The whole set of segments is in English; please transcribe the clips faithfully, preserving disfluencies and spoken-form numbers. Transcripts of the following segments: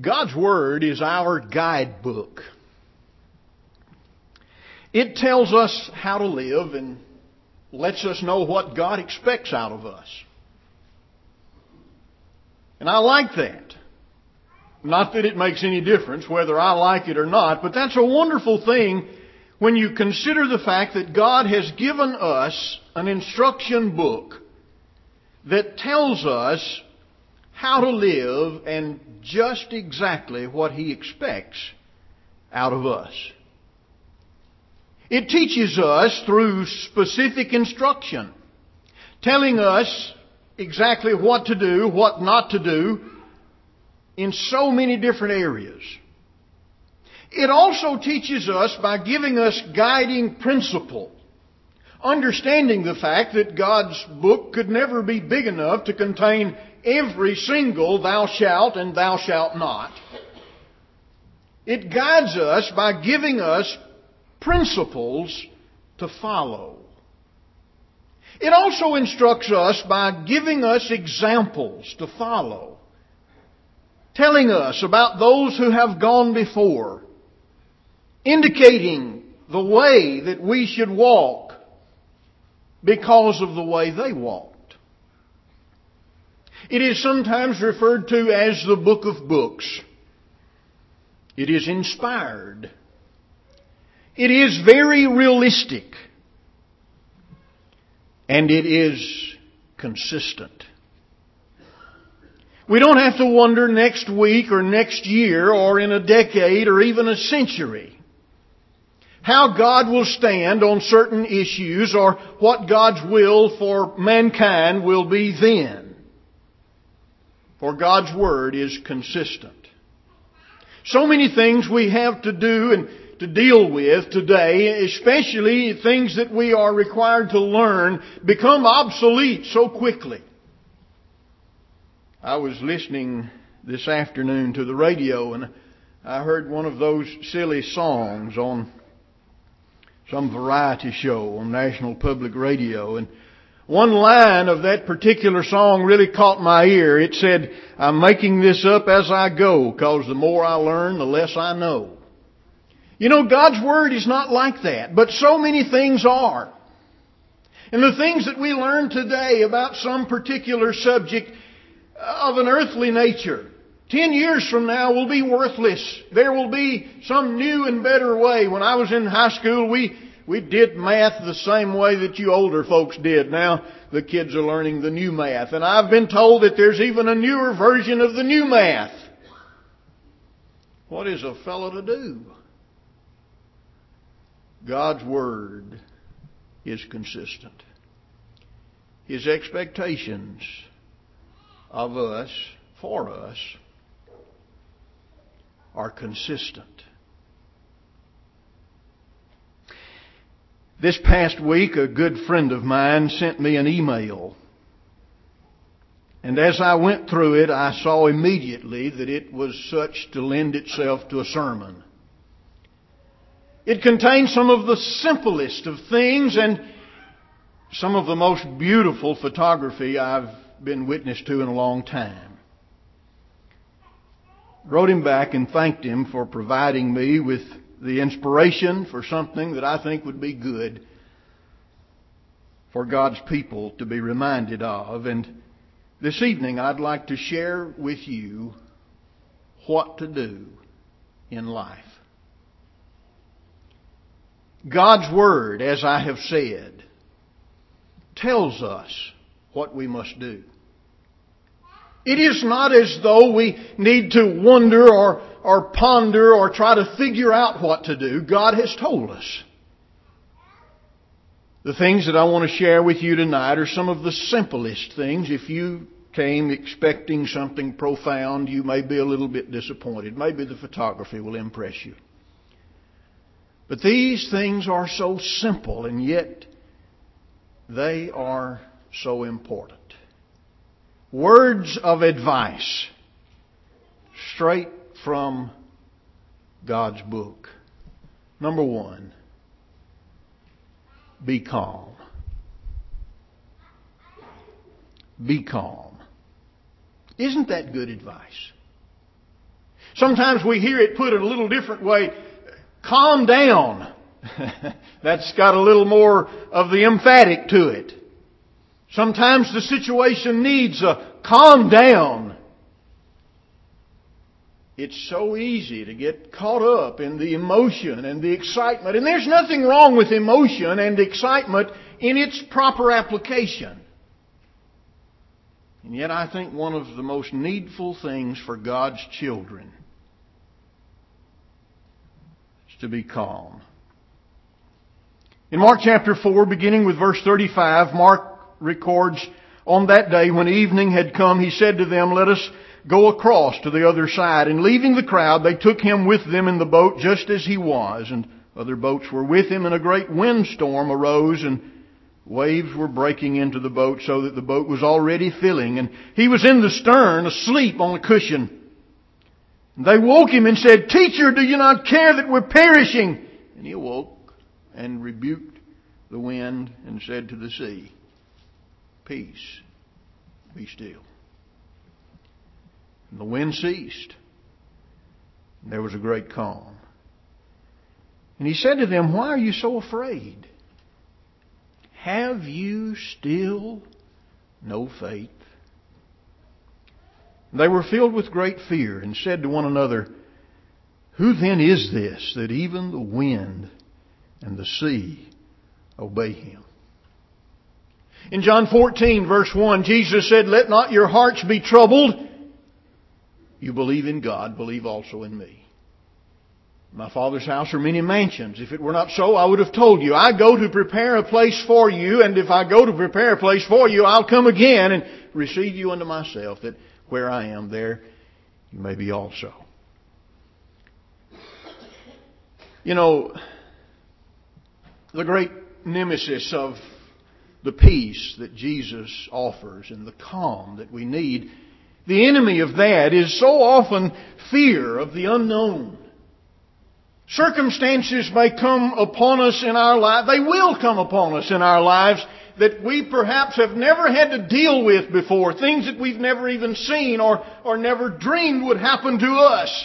God's Word is our guidebook. It tells us how to live and lets us know what God expects out of us. And I like that. Not that it makes any difference whether I like it or not, but that's a wonderful thing when you consider the fact that God has given us an instruction book that tells us how to live and just exactly what He expects out of us. It teaches us through specific instruction, telling us exactly what to do, what not to do, in so many different areas. It also teaches us by giving us guiding principle, understanding the fact that God's book could never be big enough to contain every single thou shalt and thou shalt not. It guides us by giving us principles to follow. It also instructs us by giving us examples to follow, telling us about those who have gone before, indicating the way that we should walk because of the way they walked. It is sometimes referred to as the book of books. It is inspired. It is very realistic. And it is consistent. We don't have to wonder next week or next year or in a decade or even a century how God will stand on certain issues or what God's will for mankind will be then. For God's Word is consistent. So many things we have to do and to deal with today, especially things that we are required to learn, become obsolete so quickly. I was listening this afternoon to the radio and I heard one of those silly songs on some variety show on National Public Radio, and one line of that particular song really caught my ear. It said, "I'm making this up as I go, because the more I learn, the less I know." You know, God's Word is not like that, but so many things are. And the things that we learn today about some particular subject of an earthly nature, ten years from now will be worthless. There will be some new and better way. When I was in high school, we, we did math the same way that you older folks did. Now the kids are learning the new math. And I've been told that there's even a newer version of the new math. What is a fellow to do? God's Word is consistent. His expectations of us, for us, are consistent. This past week, a good friend of mine sent me an email. And as I went through it, I saw immediately that it was such to lend itself to a sermon. It contains some of the simplest of things and some of the most beautiful photography I've been witness to in a long time. Wrote him back and thanked him for providing me with the inspiration for something that I think would be good for God's people to be reminded of. And this evening I'd like to share with you what to do in life. God's Word, as I have said, tells us what we must do. It is not as though we need to wonder or, or ponder or try to figure out what to do. God has told us. The things that I want to share with you tonight are some of the simplest things. If you came expecting something profound, you may be a little bit disappointed. Maybe the photography will impress you. But these things are so simple, and yet they are so important. Words of advice straight from God's book. Number one, be calm. Be calm. Isn't that good advice? Sometimes we hear it put in a little different way. Calm down. That's got a little more of the emphatic to it. Sometimes the situation needs a calm down. It's so easy to get caught up in the emotion and the excitement. And there's nothing wrong with emotion and excitement in its proper application. And yet I think one of the most needful things for God's children is to be calm. In Mark chapter four, beginning with verse thirty-five, Mark records, on that day when evening had come, he said to them, let us go across to the other side. And leaving the crowd, they took him with them in the boat just as he was. And other boats were with him, and a great windstorm arose, and waves were breaking into the boat so that the boat was already filling. And he was in the stern, asleep on a cushion. And they woke him and said, Teacher, do you not care that we're perishing? And he awoke and rebuked the wind and said to the sea, Peace, be still. And the wind ceased. And there was a great calm. And he said to them, Why are you so afraid? Have you still no faith? And they were filled with great fear and said to one another, Who then is this that even the wind and the sea obey him? In John fourteen, verse one, Jesus said, Let not your hearts be troubled. You believe in God, believe also in me. In my Father's house are many mansions. If it were not so, I would have told you. I go to prepare a place for you, and if I go to prepare a place for you, I'll come again and receive you unto myself, that where I am, there you may be also. You know, the great nemesis of the peace that Jesus offers and the calm that we need, the enemy of that is so often fear of the unknown. Circumstances may come upon us in our life. They will come upon us in our lives that we perhaps have never had to deal with before. Things that we've never even seen or, or never dreamed would happen to us.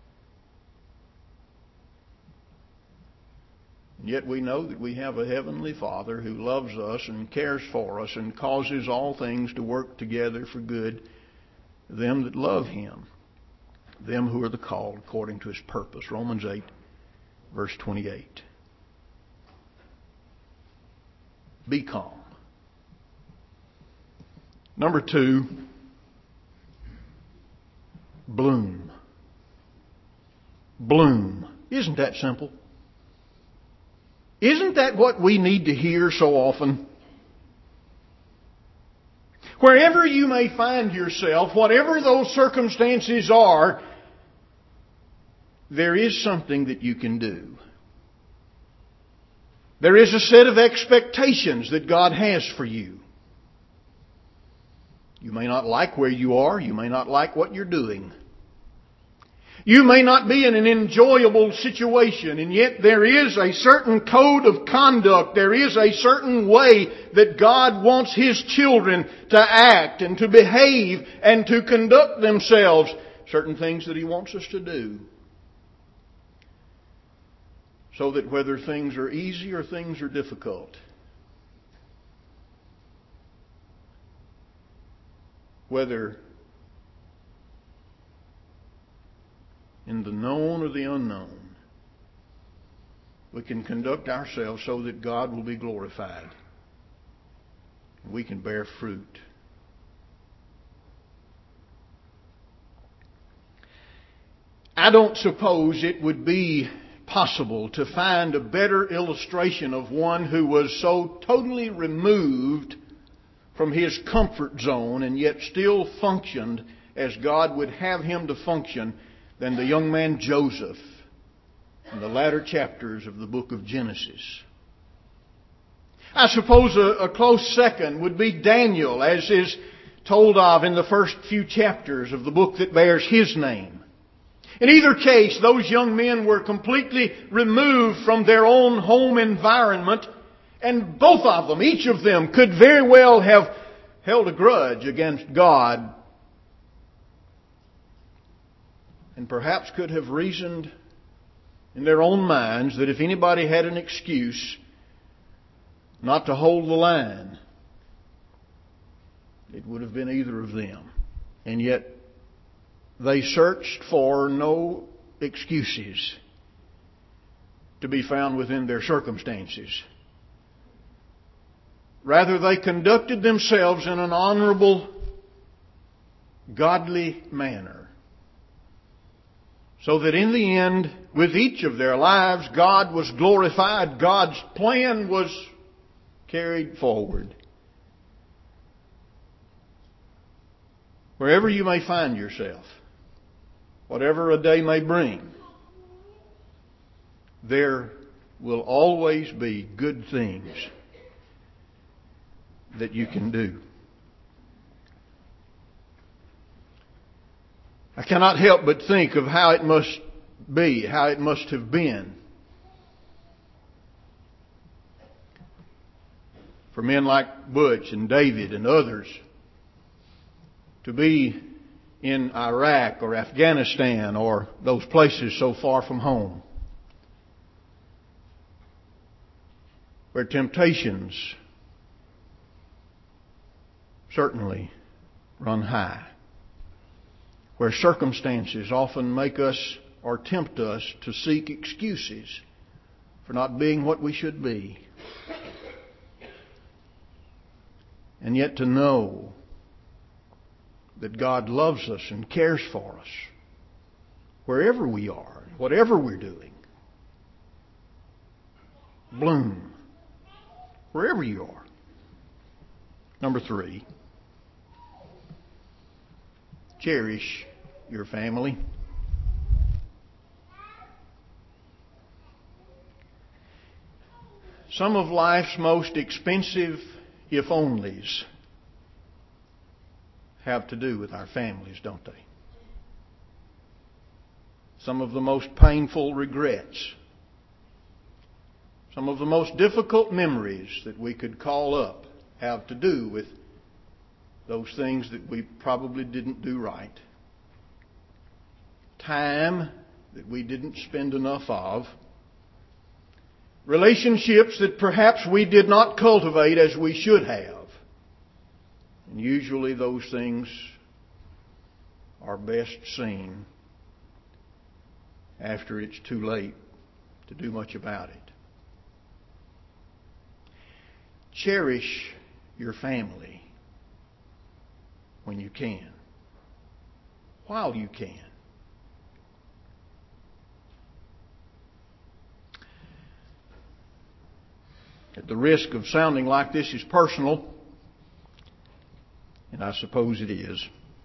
Yet we know that we have a Heavenly Father who loves us and cares for us and causes all things to work together for good, them that love Him, them who are the called according to His purpose. Romans eight, verse twenty-eight. Be calm. Number two, bloom. Bloom. Isn't that simple? Isn't that what we need to hear so often? Wherever you may find yourself, whatever those circumstances are, there is something that you can do. There is a set of expectations that God has for you. You may not like where you are. You may not like what you're doing. You may not be in an enjoyable situation, and yet there is a certain code of conduct. There is a certain way that God wants His children to act and to behave and to conduct themselves. Certain things that He wants us to do. So that whether things are easy or things are difficult, whether in the known or the unknown, we can conduct ourselves so that God will be glorified. We can bear fruit. I don't suppose it would be possible to find a better illustration of one who was so totally removed from his comfort zone and yet still functioned as God would have him to function than the young man Joseph in the latter chapters of the book of Genesis. I suppose a, a close second would be Daniel, as is told of in the first few chapters of the book that bears his name. In either case, those young men were completely removed from their own home environment, and both of them, each of them, could very well have held a grudge against God and perhaps could have reasoned in their own minds that if anybody had an excuse not to hold the line, it would have been either of them. And yet they searched for no excuses to be found within their circumstances. Rather, they conducted themselves in an honorable, godly manner, so that in the end, with each of their lives, God was glorified. God's plan was carried forward. Wherever you may find yourself, whatever a day may bring, there will always be good things that you can do. I cannot help but think of how it must be, how it must have been for men like Butch and David and others to be in Iraq or Afghanistan or those places so far from home, where temptations certainly run high, where circumstances often make us or tempt us to seek excuses for not being what we should be. And yet to know that God loves us and cares for us wherever we are, whatever we're doing. Bloom wherever you are. Number three, cherish your family. Some of life's most expensive if onlys have to do with our families, don't they? Some of the most painful regrets, some of the most difficult memories that we could call up have to do with those things that we probably didn't do right. Time that we didn't spend enough of. Relationships that perhaps we did not cultivate as we should have. And usually those things are best seen after it's too late to do much about it. Cherish your family when you can, while you can. At the risk of sounding like this is personal, and I suppose it is,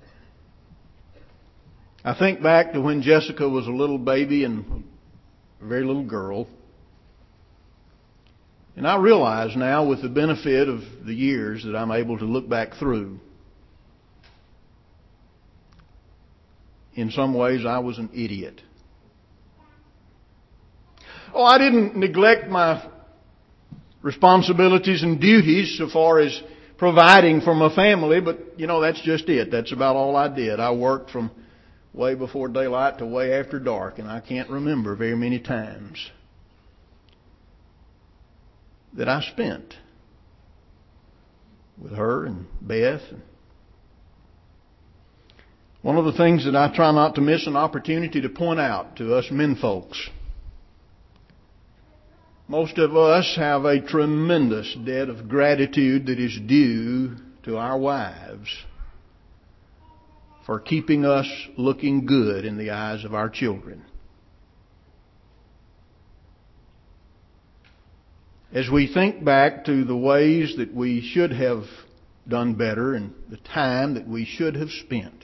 I think back to when Jessica was a little baby and a very little girl. And I realize now, with the benefit of the years that I'm able to look back through, in some ways I was an idiot. Oh, I didn't neglect my responsibilities and duties so far as providing for my family, but, you know, that's just it. That's about all I did. I worked from way before daylight to way after dark, and I can't remember very many times that I spent with her and Beth. One of the things that I try not to miss an opportunity to point out to us men folks, most of us have a tremendous debt of gratitude that is due to our wives for keeping us looking good in the eyes of our children. As we think back to the ways that we should have done better and the time that we should have spent,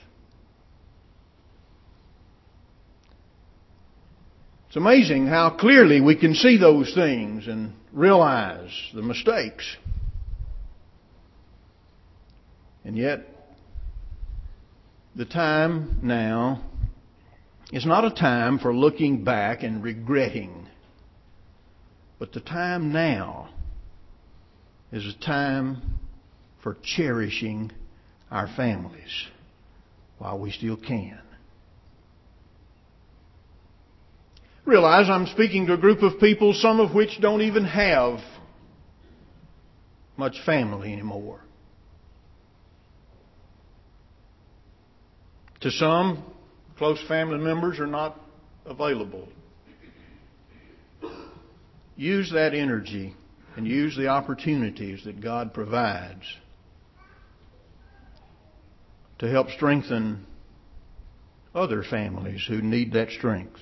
it's amazing how clearly we can see those things and realize the mistakes. And yet, the time now is not a time for looking back and regretting, but the time now is a time for cherishing our families while we still can. Realize I'm speaking to a group of people, some of which don't even have much family anymore. To some, close family members are not available. Use that energy and use the opportunities that God provides to help strengthen other families who need that strength.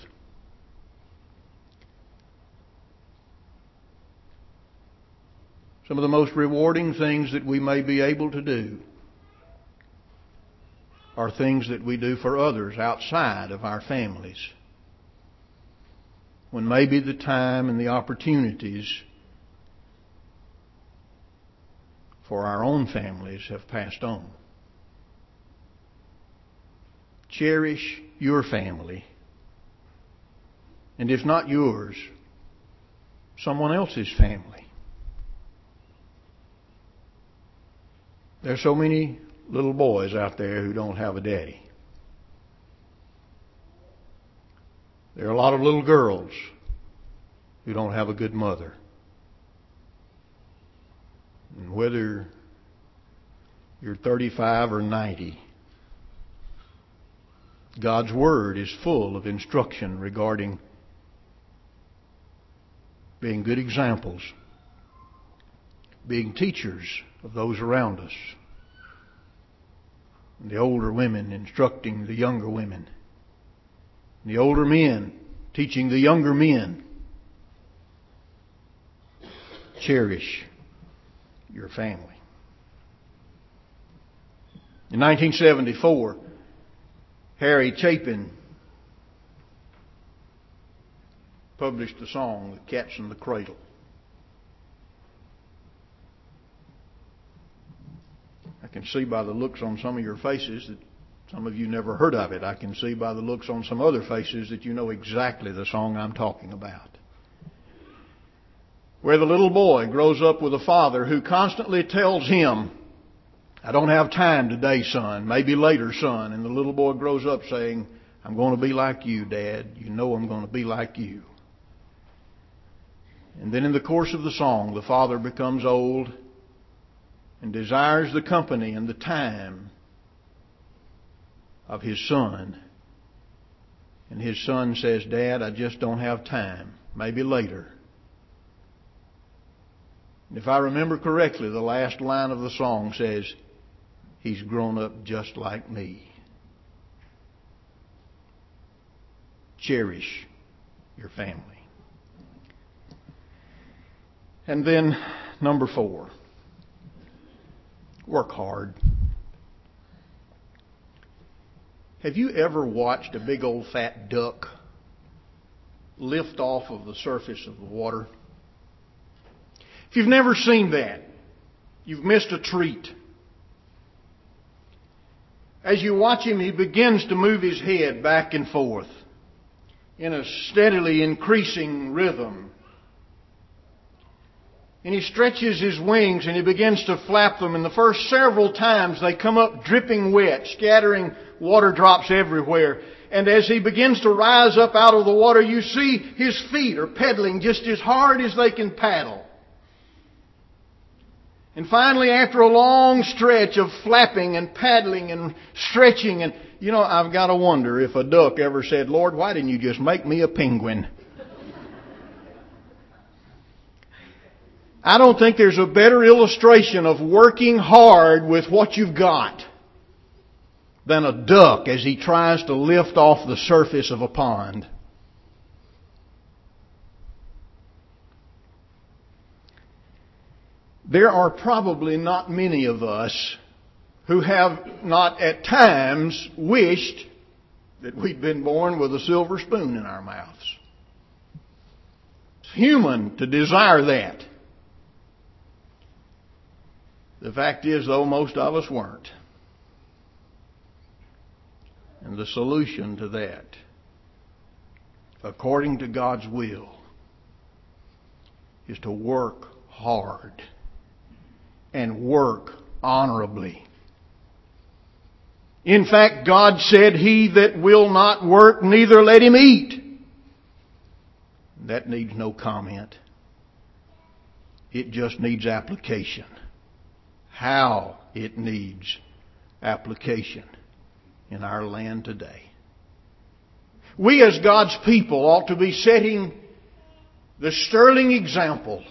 Some of the most rewarding things that we may be able to do are things that we do for others outside of our families, when maybe the time and the opportunities for our own families have passed on. Cherish your family, and if not yours, someone else's family. There's so many little boys out there who don't have a daddy. There are a lot of little girls who don't have a good mother. And whether you're thirty-five or ninety, God's Word is full of instruction regarding being good examples, being teachers of those around us. And the older women instructing the younger women. And the older men teaching the younger men. Cherish your family. In nineteen seventy-four, Harry Chapin published the song, The Cat's in the Cradle. I can see by the looks on some of your faces that some of you never heard of it. I can see by the looks on some other faces that you know exactly the song I'm talking about. Where the little boy grows up with a father who constantly tells him, I don't have time today, son. Maybe later, son. And the little boy grows up saying, I'm going to be like you, Dad. You know I'm going to be like you. And then in the course of the song, the father becomes old and desires the company and the time of his son. And his son says, Dad, I just don't have time. Maybe later. And if I remember correctly, the last line of the song says, he's grown up just like me. Cherish your family. And then, number four. Work hard. Have you ever watched a big old fat duck lift off of the surface of the water? If you've never seen that, you've missed a treat. As you watch him, he begins to move his head back and forth in a steadily increasing rhythm. And he stretches his wings and he begins to flap them. And the first several times they come up dripping wet, scattering water drops everywhere. And as he begins to rise up out of the water, you see his feet are pedaling just as hard as they can paddle. And finally, after a long stretch of flapping and paddling and stretching, and you know, I've got to wonder if a duck ever said, Lord, why didn't you just make me a penguin? I don't think there's a better illustration of working hard with what you've got than a duck as he tries to lift off the surface of a pond. There are probably not many of us who have not at times wished that we'd been born with a silver spoon in our mouths. It's human to desire that. The fact is, though, most of us weren't. And the solution to that, according to God's will, is to work hard and work honorably. In fact, God said, he that will not work, neither let him eat. That needs no comment. It just needs application. How it needs application in our land today. We as God's people ought to be setting the sterling example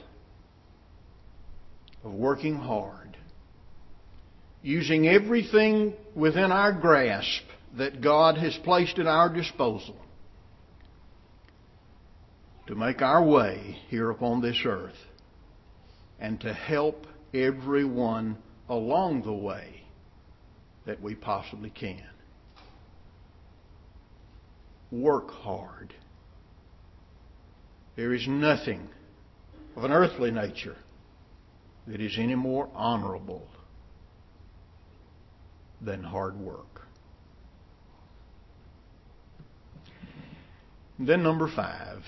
of working hard, using everything within our grasp that God has placed at our disposal to make our way here upon this earth and to help everyone along the way that we possibly can. Work hard. There is nothing of an earthly nature that is any more honorable than hard work. And then number five,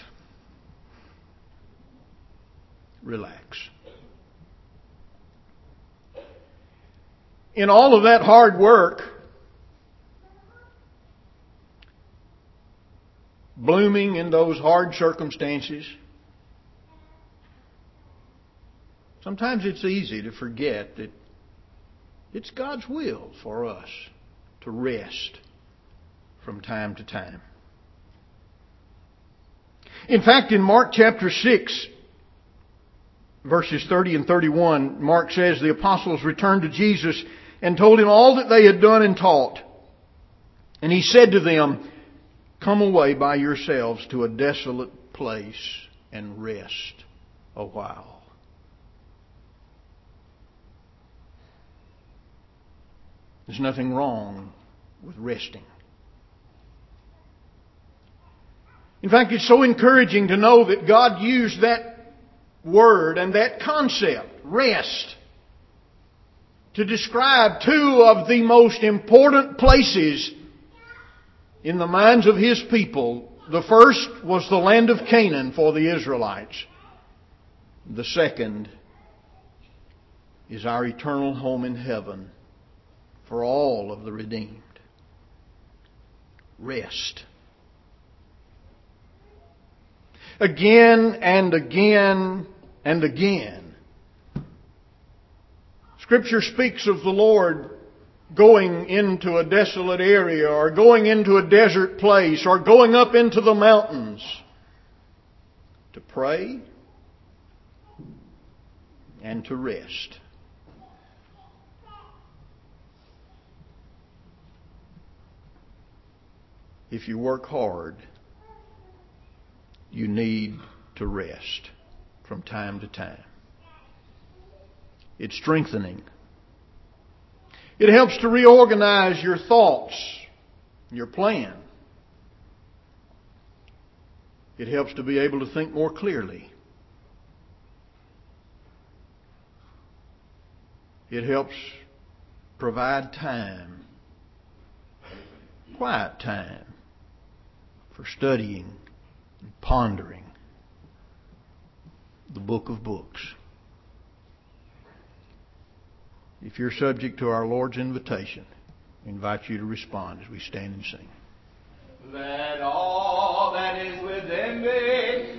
relax. In all of that hard work, blooming in those hard circumstances, sometimes it's easy to forget that it's God's will for us to rest from time to time. In fact, in Mark chapter six, verses thirty and thirty-one, Mark says, the apostles returned to Jesus and told him all that they had done and taught. And he said to them, come away by yourselves to a desolate place and rest a while. There's nothing wrong with resting. In fact, it's so encouraging to know that God used that word and that concept, rest, to describe two of the most important places in the minds of His people. The first was the land of Canaan for the Israelites. The second is our eternal home in heaven for all of the redeemed. Rest. Again and again and again, Scripture speaks of the Lord going into a desolate area or going into a desert place or going up into the mountains to pray and to rest. If you work hard, you need to rest from time to time. It's strengthening. It helps to reorganize your thoughts, your plan. It helps to be able to think more clearly. It helps provide time, quiet time, for studying and pondering the book of books. If you're subject to our Lord's invitation, I invite you to respond as we stand and sing. Let all that is within me